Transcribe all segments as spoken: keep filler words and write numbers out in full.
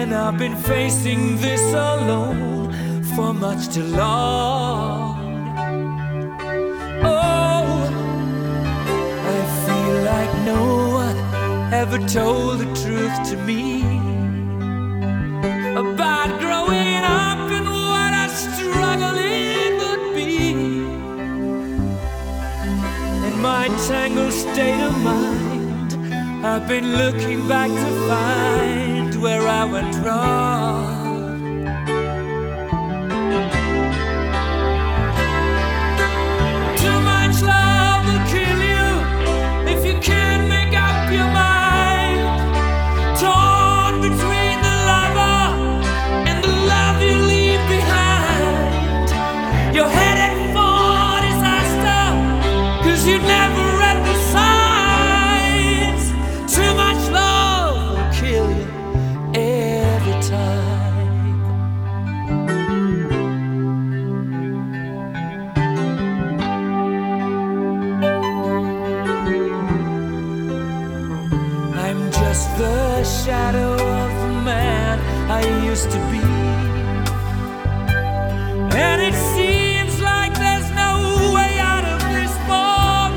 And I've been facing this alone for much too long. Oh, I feel like no one ever told the truth to me about growing up and what a struggle it would be. In my tangled state of mind, I've been looking back to find where I went wrong. Too much love will kill you if you can't make up your mind. Torn between the lover and the love you leave behind. You're headed for disaster, 'cause you never read the signs. Too much love will kill you every time. I'm just the shadow of the man I used to be, and it seems like there's no way out of this fog.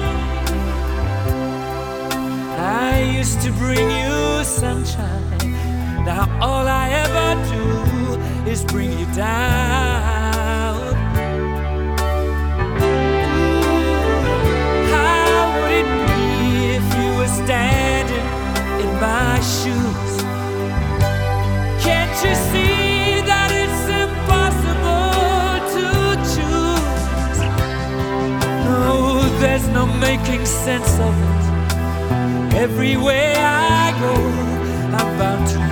I used to bring you sunshine, now all I ever do is bring you down. How would it be if you were standing in my shoes? Can't you see that it's impossible to choose? No, there's no making sense of it. Everywhere I go, I'm bound to